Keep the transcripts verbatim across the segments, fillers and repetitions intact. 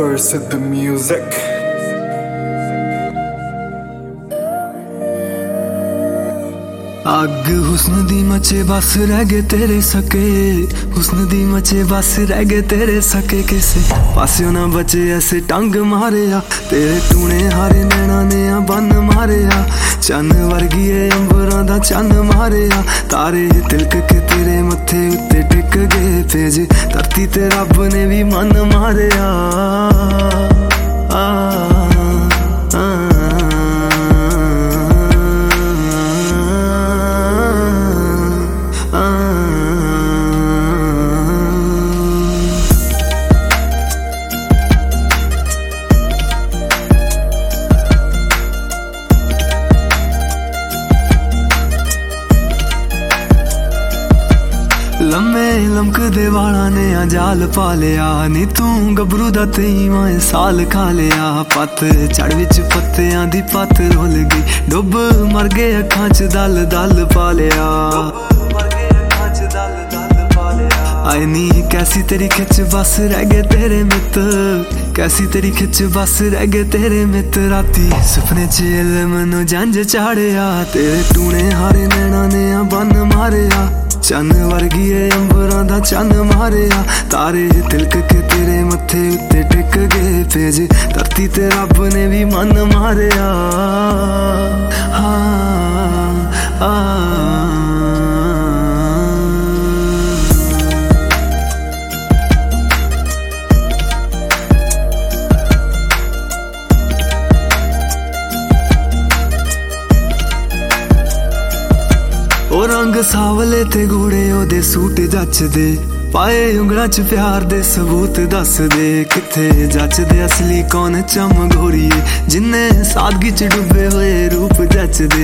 Universe the music. अग हुस्न दी मचे बस रह गए तेरे सके, हुस्न दी मचे बस रह गए तेरे सके। किसे पास्यों ना बचे ऐसे टंग मारे आ, तेरे टूने हारे नैना ने आ बन मारे आ। चन वर्गी अंबरां दा चन मारे आ, तारे तिलक के तेरे मत्थे उत्ते टिक गए। तेज धरती ते रब ने भी मन मारे आ, आ, आ, आ। लम्मे लमकदे वाला ने आ जाल पा लिया, नी तू गबरू दा तेईवां साल खा लिया। पत चढ़ विच पत्तियां दी पत रोल गई, डुब मर गए अखां च दल दल पा लिया। आए नी कैसी तेरी खिच बस रह गए तेरे मित, कैसी तेरी खिच बस रह गए तेरे मित। राती सुपने च इल्म नू जंज चाड़िया, तेरे टूने हारे नैना ने आ बन मारिया। चन वर्गी अंबरां दा चन मारे आ, तारे तिलक के तेरे मत्थे उत्ते टिक गए। तेज धरती ते रब ने भी मन मारे आ, हाँ आ। ओ रंग सावले ते घोड़े ओदे सूट जचदे, पाए उंगलां च प्यार दे सबूत दस दे। किथे जचदे असली कौन चम गोरीए, जिन्ने सादगी च डुबे होए रूप जचदे।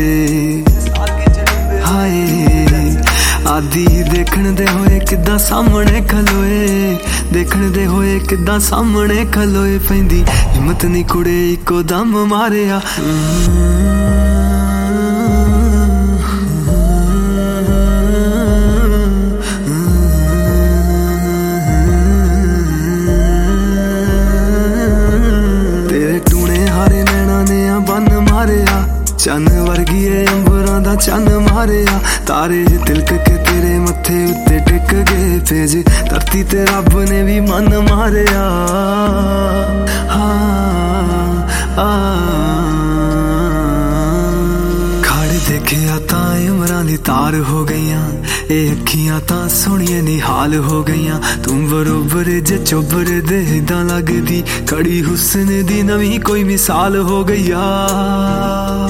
हाय आदि देखण दे होए किदां सामने खलोए, देखण दे होए किदां सामने खलोए। पैंदी हिम्मत नी कुड़े इको दम मारे आ, चन वर्गी अंबरां दा चन मारे आ, तारे तिलक के तेरे मत्थे उत्ते टिक गए। तेज धरती ते रब ने भी मन मारे आ, हाँ आ। खाड़े देखिया तां उमरां दी तार हो गईयां, ए अखियां तां सोहणियां निहाल हो गईयां। तू बरोबर जे चोबर दे इदां लगदी, खड़ी हुस्न दी नवीं कोई मिसाल हो गई आ।